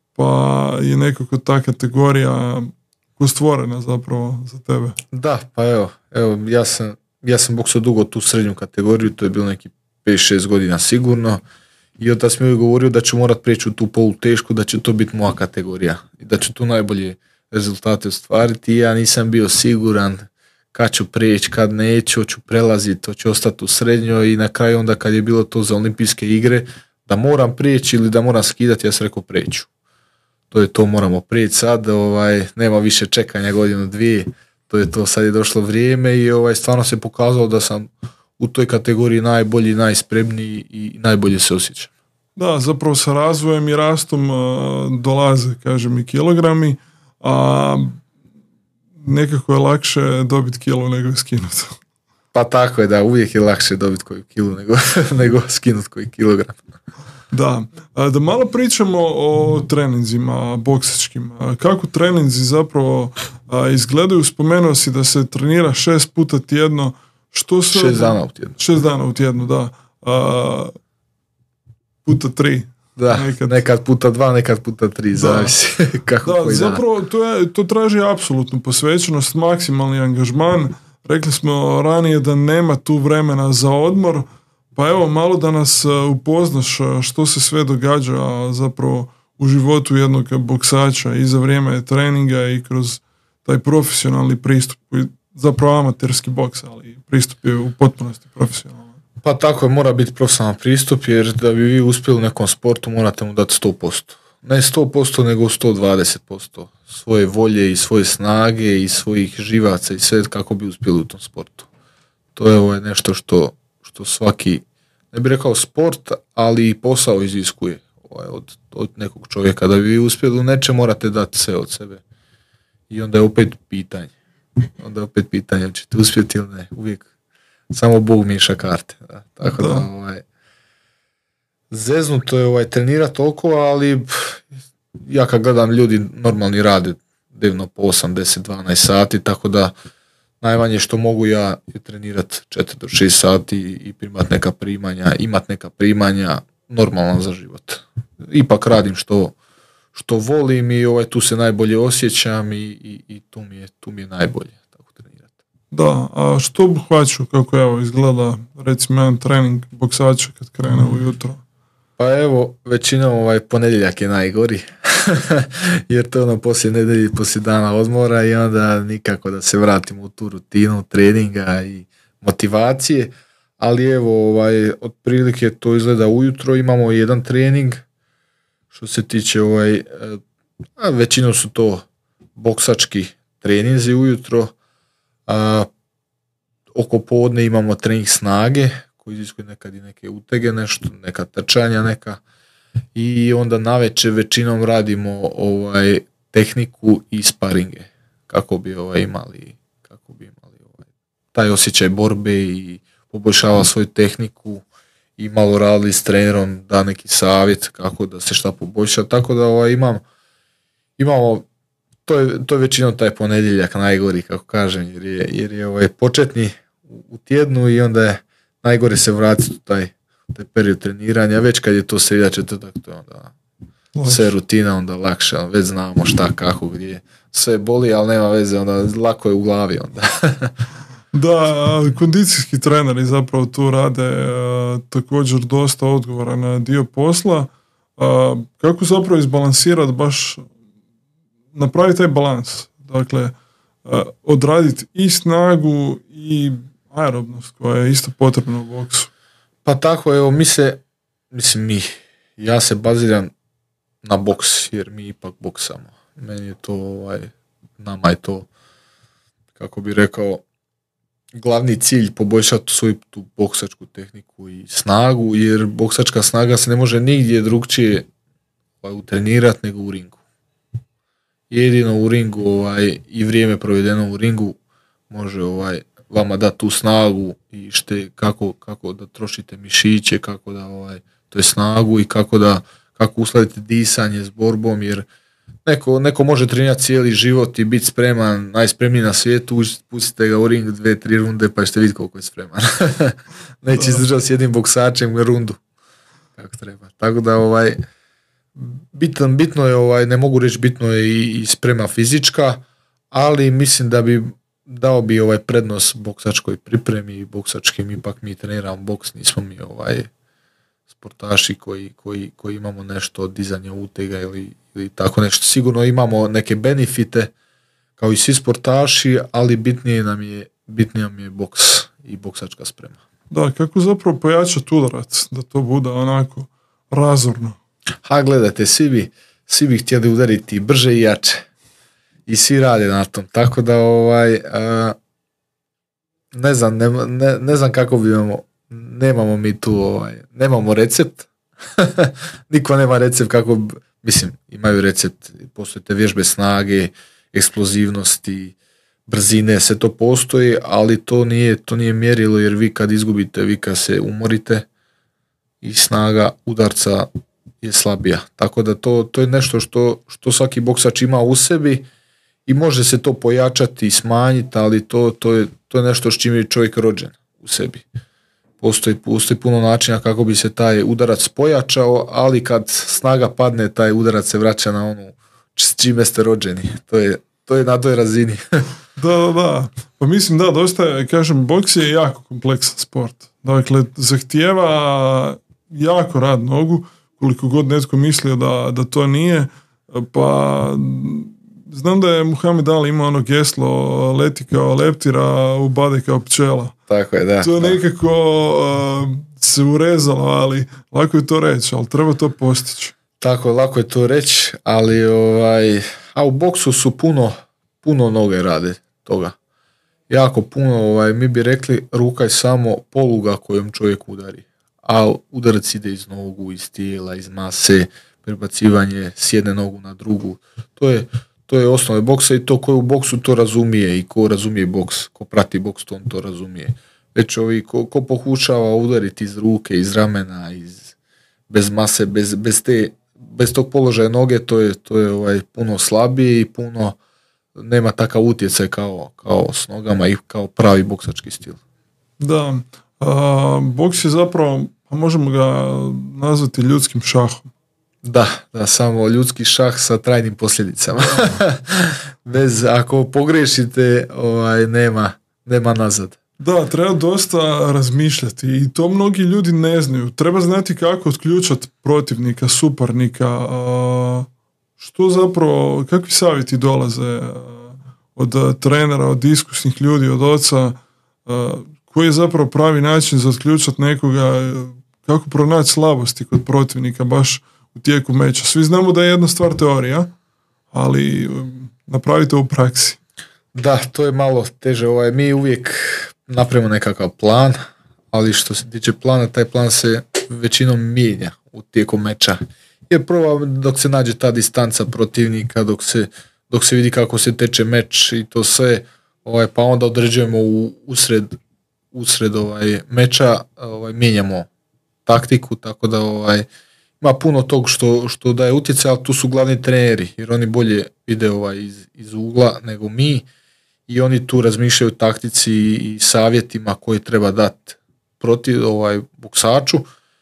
pa je nekako ta kategorija stvorena zapravo za tebe. Da, pa evo, evo ja sam, ja sam boksao dugo tu srednju kategoriju, to je bilo neki pet šest godina sigurno, i onda sam joj govorio da ću morat prijeći u tu polutešku, da će to biti moja kategorija i da ću tu najbolje rezultate ostvariti. Ja nisam bio siguran kad ću prijeći, kad neću, hoću prelaziti, hoću ostati u srednjoj i na kraju onda kad je bilo to za olimpijske igre, da moram prijeći ili da moram skidati, ja sam rekao preću. To je to, moramo prijeći sad, ovaj, nema više čekanja godinu dvije, to je to, sad je došlo vrijeme i ovaj, stvarno se pokazalo da sam u toj kategoriji najbolji, najspremniji i najbolje se osjećam. Da, zapravo sa razvojem i rastom uh, dolaze, kažem, i kilogrami, a nekako je lakše dobiti kilu nego skinuti. Pa tako je, da, uvijek je lakše dobiti koju kilu nego, nego skinuti koji kilogram. Da, da malo pričamo o treninzima boksačkim. Kako treninzi zapravo izgledaju? Spomenuo si da se trenira šest puta tjedno. Što se... Šest dana u tjednu. Šest dana u tjednu, da. A, puta tri. Da, nekad, nekad puta dva, nekad puta tri, zavisi kako da, koji zapravo dan. To, je, to traži apsolutnu posvećenost, maksimalni angažman. Rekli smo ranije da nema tu vremena za odmor, pa evo malo da nas upoznaš što se sve događa zapravo u životu jednog boksača i za vrijeme treninga i kroz taj profesionalni pristup, zapravo amaterski boks, ali pristup je u potpunosti profesionalan. Pa tako je, mora biti profesionalan pristup, jer da bi vi uspjeli u nekom sportu morate mu dati sto posto. Ne sto posto, nego sto dvadeset posto svoje volje i svoje snage i svojih živaca i sve kako bi uspjeli u tom sportu. To je ovaj nešto što, što svaki, ne bih rekao sport, ali i posao iziskuje ovaj, od, od nekog čovjeka. Da bi vi uspjeli u nečem morate dati sve od sebe. I onda je opet pitanje. Onda je opet pitanje, ćete uspjeti ili ne. Uvijek samo Bog miješa karte. Da. Tako da, da ovaj, zeznuto je ovaj, trenirati toliko, ali ja kad gledam ljudi normalni rade dnevno po osam, deset, dvanaest sati, tako da najmanje što mogu ja je trenirati četiri do šest sati i primati neka primanja, imat neka primanja normalno za život. Ipak radim što, što volim i ovaj, tu se najbolje osjećam i, i, i tu, mi je, tu mi je najbolje tako trenirati. Da, a što obuhvaću kako evo izgleda recimo jedan trening boksača kad krene ujutro? Pa evo, većinom ovaj ponedjeljak je najgori, jer to ono poslije nedelje, poslije dana odmora i onda nikako da se vratimo u tu rutinu treninga i motivacije, ali evo, ovaj, otprilike to izgleda ujutro, imamo jedan trening, što se tiče ovaj, A većinom su to boksački treninzi ujutro, a oko podne imamo trening snage koji iziskuje nekad i neke utege, nešto, neka trčanja neka, i onda navečer većinom radimo ovaj tehniku i sparinge kako bi ovaj imali kako bi imali ovaj taj osjećaj borbe i poboljšava svoju tehniku i malo radili s trenerom, da neki savjet kako da se šta poboljša, tako da ovaj imam imamo to je, to je većinom taj ponedjeljak najgori, kako kažem, jer je, jer je ovaj početni u tjednu i onda je najgore se vratiti u taj, taj period treniranja, već kad je to sreda, četvrtak, to je onda lakše. Sve rutina, onda lakše, već znamo šta, kako, gdje, sve boli, ali nema veze, onda lako je u glavi onda. Da, kondicijski treneri zapravo tu rade a, također dosta odgovoran dio posla. A, kako zapravo izbalansirati baš, napraviti taj balans, dakle a, odraditi i snagu i aerobnost koja je isto potrebna u boksu. Pa tako, evo, mi se, mislim mi, ja se baziram na boks, jer mi ipak boksamo. Meni je to, ovaj, nama je to, kako bi rekao, glavni cilj poboljšati svoju tu boksačku tehniku i snagu, jer boksačka snaga se ne može nigdje drugčije ovaj, utrenirati nego u ringu. Jedino u ringu ovaj, i vrijeme provedeno u ringu može ovaj, vama dati tu snagu i šte, kako, kako da trošite mišiće, kako da ovaj, to je snagu i kako da kako uskladite disanje s borbom, jer neko, neko može trenirati cijeli život i biti spreman, najspremniji na svijetu, pustite ga u ring dve, tri runde pa ćete vidjeti koliko je spreman. Neće izdržati s jednim boksačem rundu kako treba. Tako da ovaj bitno, bitno je, ovaj, ne mogu reći bitno je i, i sprema fizička, ali mislim da bi dao bi ovaj prednost boksačkoj pripremi i boksačkim, ipak mi treniramo boks, nismo mi ovaj sportaši koji, koji, koji imamo nešto od dizanja utega ili, ili tako nešto. Sigurno imamo neke benefite kao i svi sportaši, ali bitnije nam je, bitnije nam je boks i boksačka sprema. Da, kako zapravo pojačati udarac da to bude onako razorno? Ha, gledajte, svi bi, svi bi htjeli udariti brže i jače. I svi rade na tom. Tako da ovaj a, ne znam, ne, ne, ne znam kako bi imamo, nemamo mi tu ovaj, nemamo recept. Niko nema recept kako, mislim, imaju recept, postoje te vježbe snage, eksplozivnosti, brzine, sve to postoji, ali to nije, to nije mjerilo, jer vi kad izgubite, vi kad se umorite i snaga udarca je slabija. Tako da to, to je nešto što, što svaki boksač ima u sebi i može se to pojačati i smanjiti, ali to, to, je, to je nešto s čim je čovjek rođen u sebi. Postoji, postoji puno načina kako bi se taj udarac pojačao, ali kad snaga padne, taj udarac se vraća na onu s čime ste rođeni. To je, to je na toj razini. Da, da, da. Pa mislim da, dosta je, kažem, boks je jako kompleksan sport. Dakle, zahtijeva jako rad nogu, koliko god netko mislio da, da to nije. Pa znam da je Muhammed Ali imao ono geslo leti kao leptira, ubade kao pčela. Tako je, da. To je nekako uh, se urezalo, ali lako je to reći, ali treba to postići. Tako, lako je to reći, ali ovaj, a u boksu su puno, puno noge rade toga. Jako puno, ovaj, mi bi rekli, ruka je samo poluga kojom čovjek udari. A udarac ide iz nogu, iz tijela, iz mase, prebacivanje s jedne nogu na drugu. To je, to je osnove boksa i to ko u boksu to razumije i ko razumije boks, ko prati boks, to on to razumije. Već ovi, ko, ko pokušava udariti iz ruke, iz ramena, iz, bez mase, bez, bez, te, bez tog položaja noge, to je, to je ovaj, puno slabije i puno nema takav utjecaj kao, kao s nogama i kao pravi boksački stil. Da, a, boks je zapravo, a možemo ga nazvati ljudskim šahom. Da, da, samo ljudski šah sa trajnim posljedicama. Bez, ako pogriješite, ovaj, nema, nema nazad. Da, treba dosta razmišljati i to mnogi ljudi ne znaju. Treba znati kako otključati protivnika, suparnika, a, što zapravo, kakvi savjeti dolaze od trenera, od iskusnih ljudi, od oca, a, koji je zapravo pravi način za otključati nekoga, kako pronaći slabosti kod protivnika baš u tijeku meča. Svi znamo da je jedna stvar teorija, ali napravite u praksi. Da, to je malo teže. Ovaj, mi uvijek napravimo nekakav plan, ali što se tiče plana, taj plan se većinom mijenja u tijekom meča. Jer prvo dok se nađe ta distanca protivnika, dok se, dok se vidi kako se teče meč i to sve, ovaj, pa onda određujemo u, usred, usred ovaj, meča, ovaj, mijenjamo taktiku, tako da ovaj, ima puno tog što, što daje utjecaj, ali tu su glavni treneri, jer oni bolje vide ovaj, iz, iz ugla nego mi i oni tu razmišljaju o taktici i savjetima koje treba dati protiv ovaj, boksaču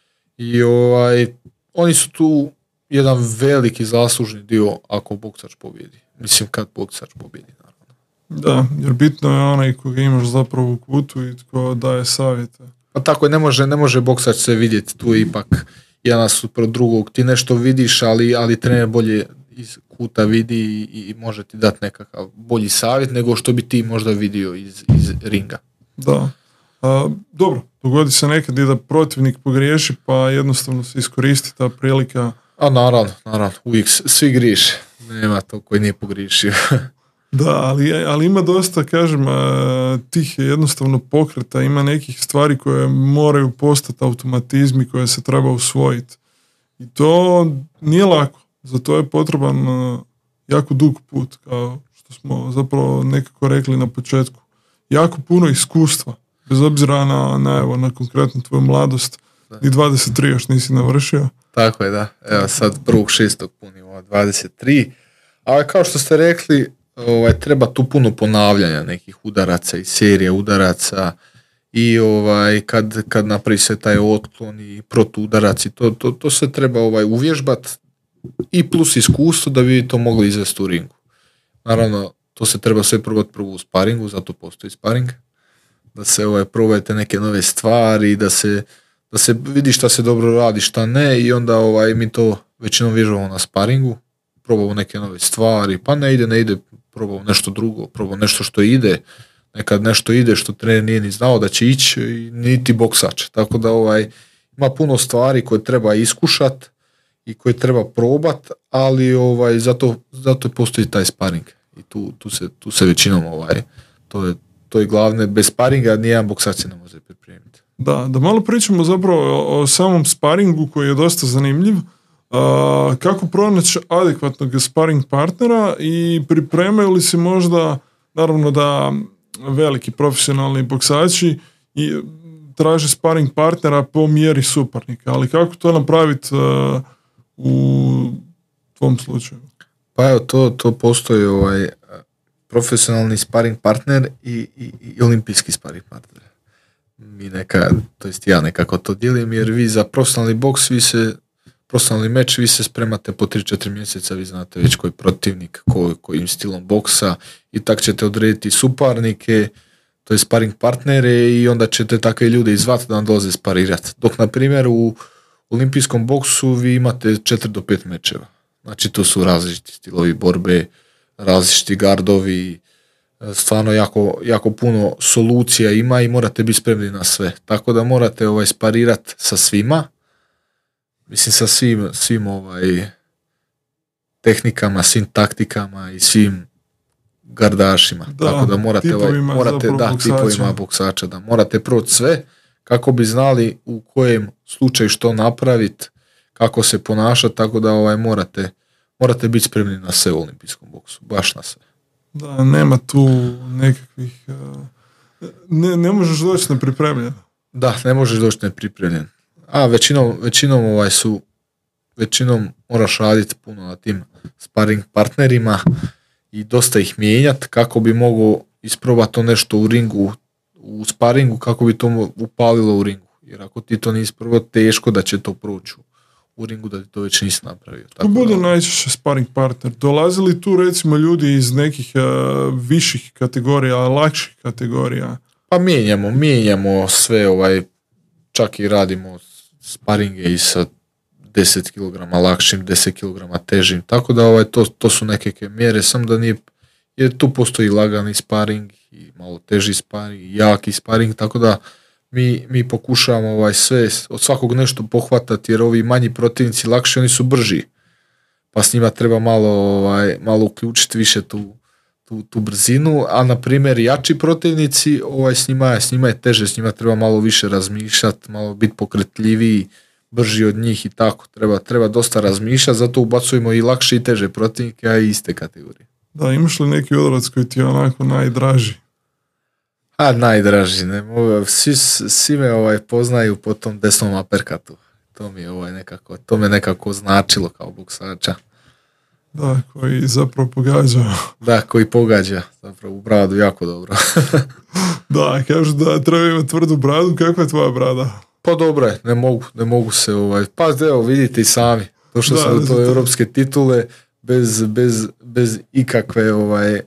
i ovaj, oni su tu jedan veliki zaslužni dio ako boksač pobjedi. Mislim kad boksač pobjedi, naravno. Da, jer bitno je onaj koga imaš zapravo u kutu i tko daje savjete. Pa tako je, ne može, ne može boksač se vidjeti, tu je ipak jedan nasuprot drugog. Ti nešto vidiš, ali, ali trener bolje iz kuta vidi i, i može ti dati nekakav bolji savjet nego što bi ti možda vidio iz, iz ringa. Da. A, dobro, dogodi se nekad i da protivnik pogriješi, pa jednostavno se iskoristi ta prilika. A naravno, naravno, uvijek svi griješe. Nema to koji nije pogriješio. Da, ali, ali ima dosta, kažem, tih jednostavno pokreta, ima nekih stvari koje moraju postati automatizmi koje se treba usvojiti. I to nije lako. Za to je potreban jako dug put, kao što smo zapravo nekako rekli na početku. Jako puno iskustva, bez obzira na, na, evo, na konkretno tvoju mladost. I dvadeset tri još nisi navršio. Tako je, da. Evo sad prvog šestog punimo dvadeset tri. Ali kao što ste rekli, ovaj, treba tu puno ponavljanja nekih udaraca i serije udaraca i ovaj, kad, kad napravi se taj otklon i protudarac i to, to, to se treba ovaj, uvježbati i plus iskustvo da bi to mogli izvesti u ringu. Naravno, to se treba sve probati prvo u sparingu, zato postoji sparing, da se ovaj, probajte neke nove stvari, da se, da se vidi šta se dobro radi, šta ne i onda ovaj, mi to većinom vježbamo na sparingu, probamo neke nove stvari, pa ne ide, ne ide, probamo nešto drugo, probamo nešto što ide, nekad nešto ide što trener nije ni znao da će ići, niti boksač. Tako da ovaj, ima puno stvari koje treba iskušat i koje treba probat, ali ovaj, zato, zato postoji taj sparing. I tu, tu, se, tu se većinom, ovaj, to je, to je glavne, bez sparinga nijedan boksač se ne može pripremiti. Da, da malo pričamo zapravo o, o samom sparingu koji je dosta zanimljiv. Uh, kako pronaći adekvatnog sparing partnera i pripremaju li se možda, naravno da veliki profesionalni boksači i traže sparing partnera po mjeri suparnika, ali kako to napraviti uh, u tvom slučaju? Pa evo, to, to postoji ovaj profesionalni sparing partner i, i, i olimpijski sparing partner. Mi neka, to jest ja nekako to dijelim, jer vi za profesionalni boks, vi se profesionalni meč, vi se spremate po tri četiri mjeseca, vi znate već koji protivnik, ko, kojim stilom boksa i tak ćete odrediti suparnike, to je sparing partnere i onda ćete takve ljude izvati da vam dolaze sparirati. Dok, na primjer, u olimpijskom boksu vi imate četiri do pet mečeva. Znači, to su različiti stilovi borbe, različiti gardovi, stvarno jako, jako puno solucija ima i morate biti spremni na sve. Tako da morate ovaj, sparirati sa svima, mislim sa svim, svim ovaj, tehnikama, svim taktikama i svim gardašima. Da, tako da morate, ovaj, morate da, tipovima boksača, da morate proći sve kako bi znali u kojem slučaju što napraviti, kako se ponašati, tako da ovaj, morate, morate biti spremni na sve u olimpijskom boksu, baš na sve. Da, nema tu nekakvih, ne, ne možeš doći nepripremljen. Da, ne možeš doći nepripremljen. A većinom, većinom ovaj su, većinom moraš raditi puno na tim sparing partnerima i dosta ih mijenjati kako bi mogao isprobati to nešto u ringu, u sparingu, kako bi to upalilo u ringu. Jer ako ti to nisi prvo, teško da će to proći u ringu, da ti to već nisi napravio. Tako ko bude da, najčešće sparing partner? Dolaze li tu recimo ljudi iz nekih uh, viših kategorija, lakših kategorija? Pa mijenjamo, mijenjamo sve, ovaj, čak i radimo sparinge i sa deset kilograma lakšim, deset kilograma težim, tako da ovaj, to, to su neke mjere, samo da nije, jer tu postoji lagani sparing i malo teži sparing i jaki sparing, tako da mi, mi pokušavamo ovaj, sve od svakog nešto pohvatati, jer ovi manji protivnici lakši, oni su brži, pa s njima treba malo, ovaj, malo uključiti više tu, tu, tu brzinu, a na primjer jači protivnici, ovaj, s, njima, s njima je teže, s njima treba malo više razmišljati, malo biti pokretljiviji, brži od njih i tako, treba, treba dosta razmišljati, zato ubacujemo i lakše i teže protivnike, a i iste kategorije. Da, imaš li neki udarac koji ti je onako najdraži? A najdraži, ne mogu, svi, svi me ovaj, poznaju po tom desnom aperkatu. To mi je ovaj nekako, to me nekako značilo kao boksača. Da, koji zapravo pogađa. Da, koji pogađa, zapravo u bradu jako dobro. Da, kažu da treba imati tvrdu bradu, kakva je tvoja brada? Pa dobro je, ne mogu, ne mogu se ovaj, pa evo vidite i sami, došao da, sam do to europske titule bez, bez, bez ikakve, ovaj,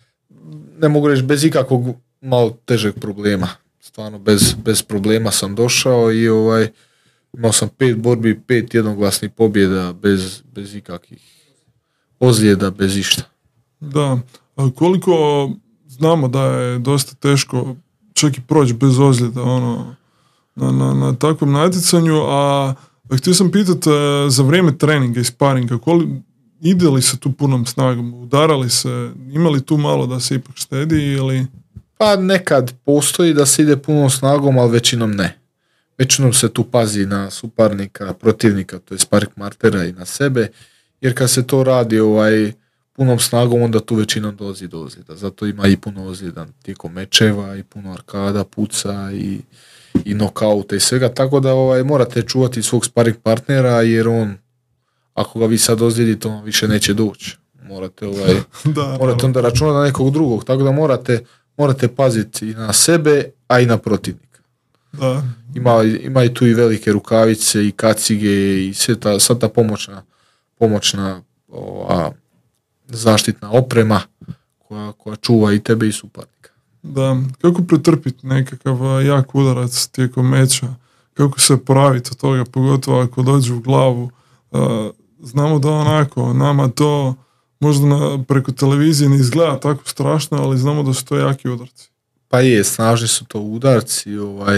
ne mogu reći bez ikakvog malo težeg problema. Stvarno bez, bez problema sam došao i ovaj, imao sam pet borbi, pet jednoglasnih pobjeda bez, bez ikakvih ozljeda, bez išta. Da, a koliko znamo da je dosta teško čak i proći bez ozljeda ono, na, na, na takvom natjecanju, a htio sam pitati za vrijeme treninga i sparinga, koliko, ide li se tu punom snagom, udarali se, imali tu malo da se ipak štedi ili... Pa nekad postoji da se ide punom snagom, ali većinom ne. Većinom se tu pazi na suparnika, protivnika, to je sparing partnera i na sebe, jer kad se to radi ovaj, punom snagom, onda tu većinom dolazi do ozljeda. Zato ima i puno ozljeda tijekom mečeva, i puno arkada, puca i, i nokauta i svega, tako da ovaj, morate čuvati svog sparing partnera, jer on, ako ga vi sad ozlijedite, on više neće doći. Morate, ovaj, da, morate onda računati na nekog drugog, tako da morate, morate paziti i na sebe, a i na protivnika. Da. Ima, ima i tu i velike rukavice i kacige i sve ta, sva ta pomoćna, pomoćna ova, zaštitna oprema koja, koja čuva i tebe i suparnika. Da, kako pretrpiti nekakav jak udarac tijekom meča, kako se poraviti od toga, pogotovo ako dođe u glavu. Uh, znamo da onako, nama to možda na, preko televizije ne izgleda tako strašno, ali znamo da su to jaki udarci. Pa je, snažni su to udarci, ovaj,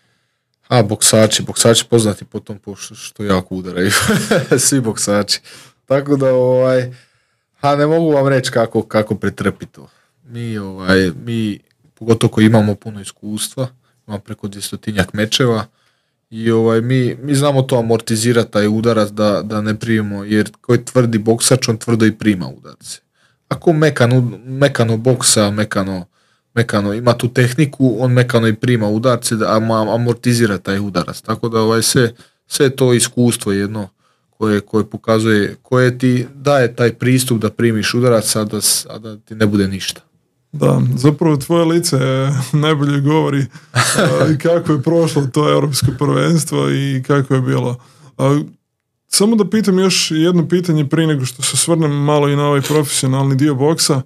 a boksači, boksači poznati po tom što, što jako udaraju, svi boksači. Tako da, ovaj, a ne mogu vam reći kako, kako pretrpiti to. Mi, ovaj, mi, pogotovo koji imamo puno iskustva, imamo preko dvjestotinjak mečeva, i ovaj, mi, mi znamo to amortizirati taj udarac da, da ne primimo, jer koji tvrdi boksač, on tvrdo i prima udarce. Ako mekano, mekano boksa, mekano, mekano ima tu tehniku, on mekano i prima udarce, da amortizira taj udarac. Tako da ovaj, sve, sve to iskustvo jedno koje, koje pokazuje, koje ti daje taj pristup da primiš udarac, a da, a da ti ne bude ništa. Da, zapravo tvoje lice najbolje govori kako je prošlo to europsko prvenstvo i kako je bilo. A, samo da pitam još jedno pitanje prije nego što se osvrnem malo i na ovaj profesionalni dio boksa.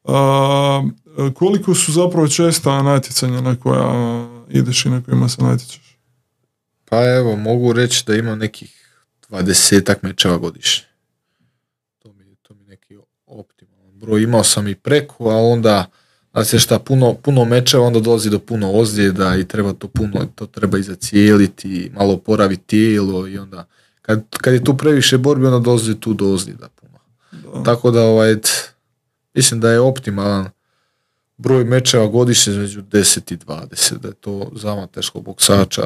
A, koliko su zapravo česta natjecanja na koja ideš i na kojima se natječeš? Pa evo, mogu reći da imam nekih dvadesetak mečeva godišnje. To mi, to mi neki optimalan broj. Imao sam i preko, a onda znači šta, puno, puno mečeva, onda dolazi do puno ozljeda i treba to puno, to treba i zacijeliti, malo oporaviti tijelo i onda kad, kad je tu previše borbi, onda dolazi tu do ozljeda puno. Da. Tako da ovaj, mislim da je optimalan broj mečeva godišnje između deset i dvadeset, da je to za amaterskog boksača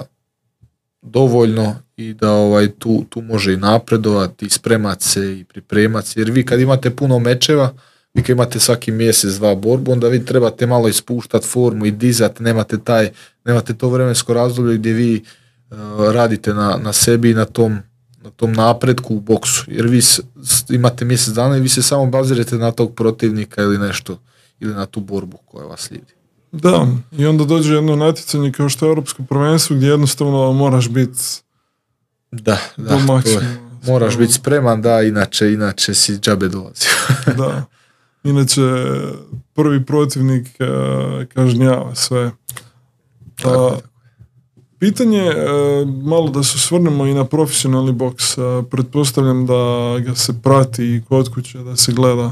dovoljno i da ovaj, tu, tu može i napredovati i spremati se i pripremati se, jer vi kad imate puno mečeva, vi kad imate svaki mjesec dva borbu, onda vi trebate malo ispuštati formu i dizati, nemate, taj, nemate to vremensko razdoblje gdje vi uh, radite na, na sebi i na tom, na tom napretku u boksu, jer vi s, imate mjesec dana i vi se samo bazirate na tog protivnika ili nešto, ili na tu borbu koja vas slijedi. Da, i onda dođe jedno natjecanje kao što je europsko prvenstvo gdje jednostavno moraš biti da, da, to je, moraš biti spreman, da, inače, inače si džabe dolazio. Da, inače prvi protivnik uh, kažnjava sve. Tako, uh, pitanje, uh, malo da se osvrnemo i na profesionalni boks. Uh, pretpostavljam da ga se prati i kod kuće, da se gleda.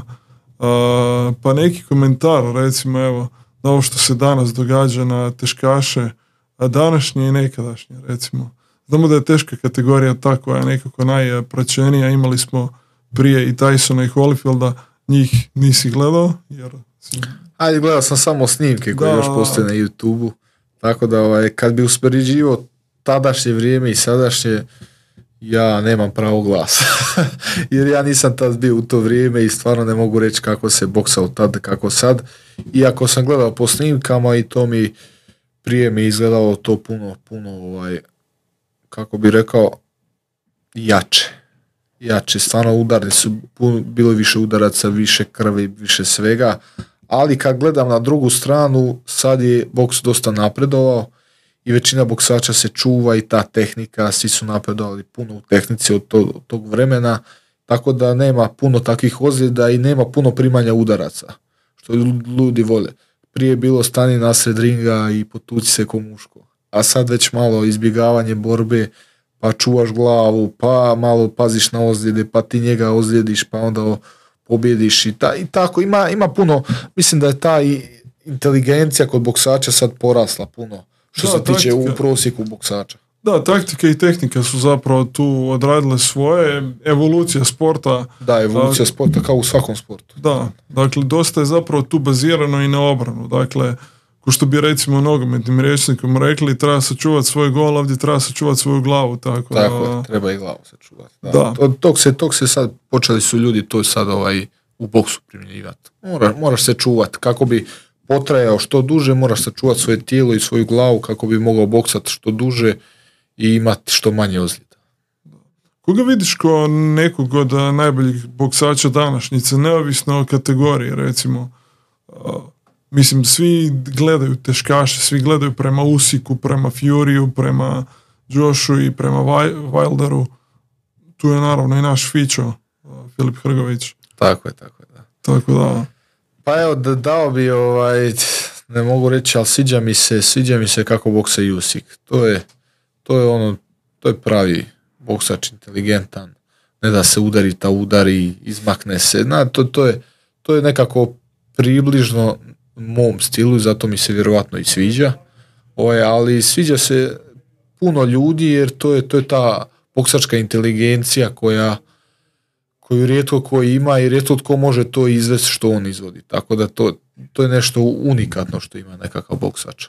Uh, pa neki komentar, recimo, evo, na ovo što se danas događa na teškaše, a današnje i nekadašnje, recimo. Znamo da je teška kategorija ta koja je nekako najpraćenija. Imali smo prije i Tysona i Holyfielda, njih nisi gledao, jer si... Ajde, gledao sam samo snimke koje Da. još postoje na YouTube-u, tako da ovaj, kad bi uspoređivao tadašnje vrijeme i sadašnje, ja nemam pravo glasa. Jer ja nisam tad bio u to vrijeme i stvarno ne mogu reći kako se boksao tad, kako sad. Iako sam gledao po snimkama i to mi prije mi izgledalo to puno, puno, ovaj, kako bi rekao, jače. Jače, stvarno udarni su, puno, bilo više udaraca, više krvi, više svega. Ali kad gledam na drugu stranu, sad je boks dosta napredovao i većina boksača se čuva i ta tehnika, svi su napredovali puno u tehnici od tog, tog vremena, tako da nema puno takvih ozljeda i nema puno primanja udaraca, što ljudi vole. Prije je bilo stani nasred ringa i potuci se ko muško, a sad već malo izbjegavanje borbe, pa čuvaš glavu, pa malo paziš na ozljede, pa ti njega ozljediš, pa onda pobjediš i, ta, i tako, ima, ima puno, mislim da je ta i inteligencija kod boksača sad porasla puno, što Da, se tiče taktika. u prosjeku boksača. Da, taktika i tehnika su zapravo tu odradile svoje, evolucija sporta. Da, evolucija A, sporta kao u svakom sportu. Da, dakle, dosta je zapravo tu bazirano i na obranu. Dakle, ko što bi recimo nogometnim rječnikom rekli, treba sačuvati svoj gol, ovdje treba sačuvati svoju glavu. Tako, Tako da, je, treba i glavu sačuvati. Da. Da. Od tog se, tog se sad, počeli su ljudi to sad ovaj, u boksu primjenjivati. Mora, moraš se čuvati. Kako bi potrajao što duže, moraš sačuvati svoje tijelo i svoju glavu kako bi mogao boksati što duže i imati što manje ozljeda. koga vidiš kao nekog od a, najboljih boksača današnjice, neovisno o kategoriji, recimo? A, mislim, svi gledaju teškaše, svi gledaju prema Usiku, prema Furiju, prema Joshu i prema Wi- Wilderu. Tu je naravno i naš Fičo, a, Filip Hrgović. Tako je, tako je, da. Tako da, Pa evo, da, dao bi, ovaj, ne mogu reći, ali sviđa mi se, sviđa mi se kako boksa Usyk. To je, to je ono, to je pravi boksač, inteligentan, ne da se udari, ta udari, izmakne se. Na, to, to, je, to je nekako približno mom stilu, zato mi se vjerovatno i sviđa. Ovaj, ali sviđa se puno ljudi jer to je, to je ta boksačka inteligencija koja koju rijetko ko ima i rijetko tko može to izvesti što on izvodi. Tako da to, to je nešto unikatno što ima nekakav boksač.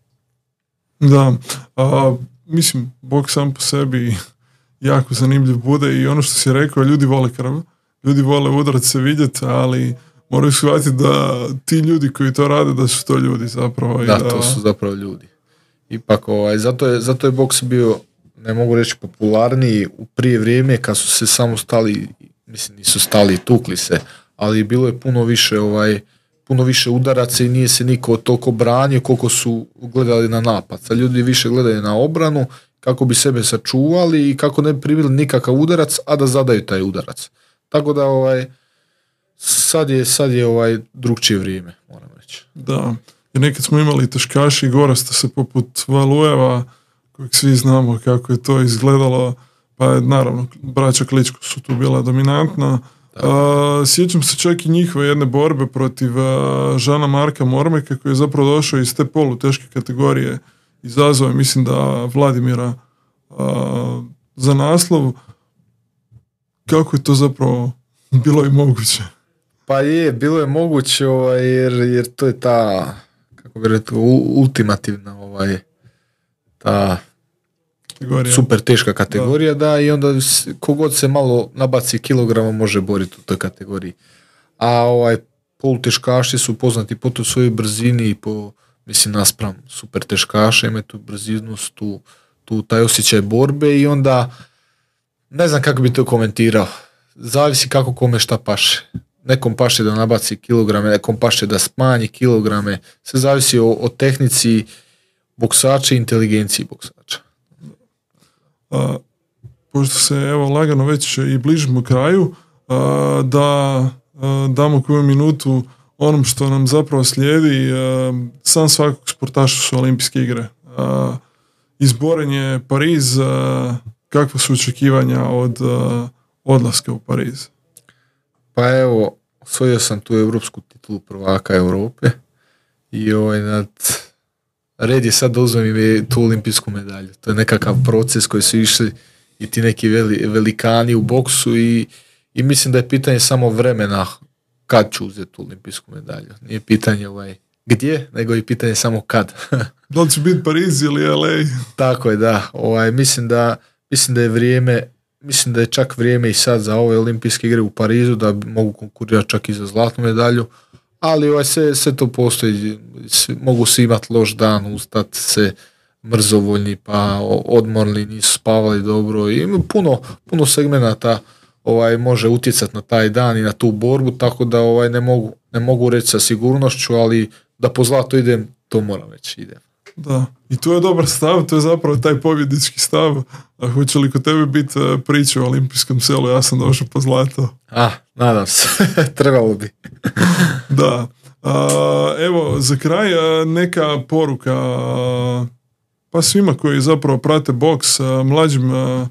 da. A, mislim, boks sam po sebi jako zanimljiv bude i ono što si rekao, ljudi vole krv, ljudi vole udarat se vidjeti, ali moraju shvatiti da ti ljudi koji to rade, da su to ljudi zapravo. I Da, da, to su zapravo ljudi. Ipak, ovaj, zato je, zato je boks bio, ne mogu reći popularniji u prije vrijeme kad su se samo stali, mislim nisu stali, tukli se, ali bilo je puno više ovaj, puno više udaraca i nije se niko toliko branio koliko su gledali na napad. Sad ljudi više gledaju na obranu kako bi sebe sačuvali i kako ne bi primili nikakav udarac, a da zadaju taj udarac. Tako da ovaj, sad je, sad je ovaj drugčije vrijeme, moram reći. Da, jer nekad smo imali teškaši i gorasta se poput Valujeva, kojeg svi znamo kako je to izgledalo, pa je naravno braća Kličko su tu bila dominantna. Uh, sjećam se čak i njihove jedne borbe protiv uh, Žana Marka Mormeka koji je zapravo došao iz te polu teške kategorije, izazvao je mislim da Vladimira uh, za naslov. Kako je to zapravo bilo i moguće? Pa je, bilo je moguće ovaj, jer, jer to je ta, kako bi rekao, u- ultimativna ovaj, ta Kategorija. super teška kategorija, da, i onda s- kogod se malo nabaci kilograma može boriti u toj kategoriji. A ovaj poluteškaši su poznati po toj svojoj brzini i po, mislim, naspram super teškaša, imaju tu brzinu, tu, tu taj osjećaj borbe i onda ne znam kako bi to komentirao. Zavisi kako kome šta paše. Nekom paše da nabaci kilograme, nekom paše da smanji kilograme. Sve zavisi o, o tehnici boksača i inteligenciji boksača. A, pošto se evo lagano već i bližimo kraju, a, da a, damo koju minutu onom što nam zapravo slijedi. A, san svakog sportaša su olimpijske igre. A, izboren je Pariz, a, kakva su očekivanja od a, odlaska u Pariz? Pa evo, osvojio sam tu europsku titulu prvaka Europe i ovaj nad red je sad da uzmem i tu olimpijsku medalju. To je nekakav proces koji su išli i ti neki veli, velikani u boksu i, i mislim da je pitanje samo vremena kad ću uzeti tu olimpijsku medalju. Nije pitanje ovaj, gdje, nego i pitanje samo kad. Da li će biti Pariz ili L A? Tako je, da. Ovaj, mislim da mislim da je vrijeme, mislim da je čak vrijeme i sad za ove olimpijske igre u Parizu da mogu konkurirati čak i za zlatnu medalju, ali ovaj, sve, sve to postoji. Sve, mogu se imati loš dan, ustati se mrzovoljni, pa odmorni, nisu spavali dobro i puno, puno segmenata ovaj, može utjecati na taj dan i na tu borbu, tako da ovaj, ne, mogu, ne mogu reći sa sigurnošću, ali da po zlato idem, to moram reći, idem. Da, i to je dobar stav, to je zapravo taj pobjednički stav. A hoće li kod tebe biti priča o olimpijskom selu, ja sam došao po zlato. A, nadam se, trebalo bi. Da, a, evo, za kraj a, neka poruka a, pa svima koji zapravo prate boks, a, mlađim a,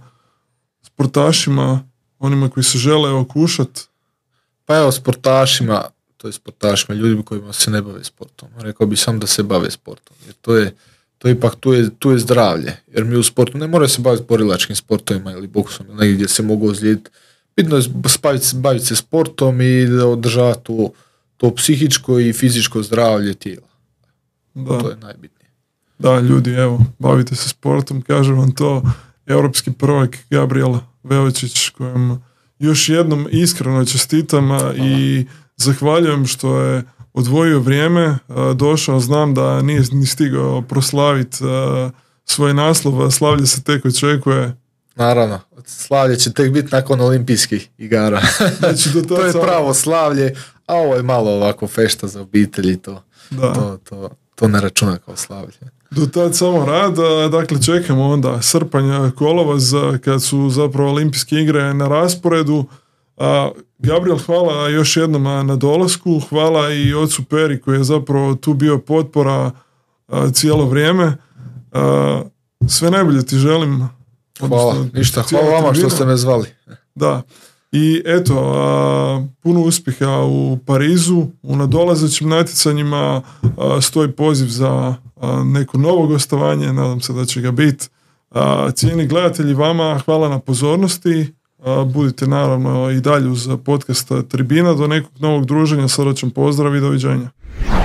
sportašima, onima koji se žele okušati. Pa evo, sportašima, to je sportašima, ljudima kojima se ne bave sportom. Rekao bi sam da se bave sportom, jer to je, to je ipak, tu je, tu je zdravlje, jer mi u sportu ne moraju se baviti borilačkim sportovima ili boksom, negdje gdje se mogu ozlijediti. Bitno je baviti se, baviti se sportom i da održava to, to psihičko i fizičko zdravlje tijela. Da. To je najbitnije. Da, ljudi, evo, bavite se sportom, kažem vam to, europski prvak Gabriel Veočić, kojem još jednom iskreno čestitam i zahvaljujem što je odvojio vrijeme, došao, znam da nije ni stigao proslaviti svoj naslov, slavlje se tek očekuje. Naravno, slavlje će tek biti nakon olimpijskih igara. Znači, do to je pravo slavlje, a ovo je malo ovako fešta za obitelji, to, to, to, to ne računa kao slavlje. Do tad samo rad, dakle čekamo onda srpanj, kolovoz, kad su zapravo olimpijske igre na rasporedu. A, Gabriel, hvala još jednom na dolasku, hvala i ocu Peri koji je zapravo tu bio potpora a, cijelo vrijeme. A, sve najbolje ti želim. Hvala, odnosno, ništa, hvala vama što ste me zvali. Da, i eto, a, puno uspjeha u Parizu, u nadolazećim natjecanjima, a, stoji poziv za a, neko novo gostovanje, nadam se da će ga biti. Cijeni gledatelji, vama hvala na pozornosti. Budite naravno i dalje uz podcast Tribina. Do nekog novog druženja, srdačan pozdrav i doviđenja.